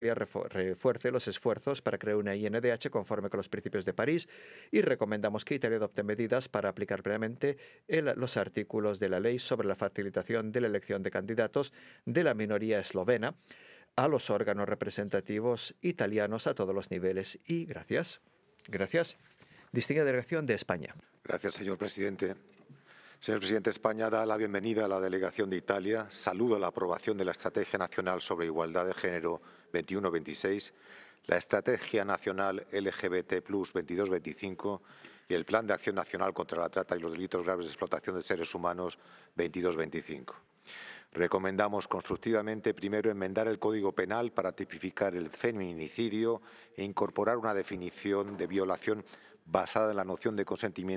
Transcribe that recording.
refuerce los esfuerzos para crear una INDH conforme con los principios de París y recomendamos que Italia adopte medidas para aplicar plenamente los artículos de la ley sobre la facilitación de la elección de candidatos de la minoría eslovena a los órganos representativos italianos a todos los niveles. Y gracias. Gracias. Distinguida delegación de España. Gracias, señor presidente. Señor presidente, España da la bienvenida a la delegación de Italia. Saludo la aprobación de la Estrategia Nacional sobre Igualdad de Género 21-26, la Estrategia Nacional LGBT+ 22-25 y el Plan de Acción Nacional contra la Trata y los Delitos Graves de Explotación de Seres Humanos 22-25. Recomendamos constructivamente, primero, enmendar el Código Penal para tipificar el feminicidio e incorporar una definición de violación basada en la noción de consentimiento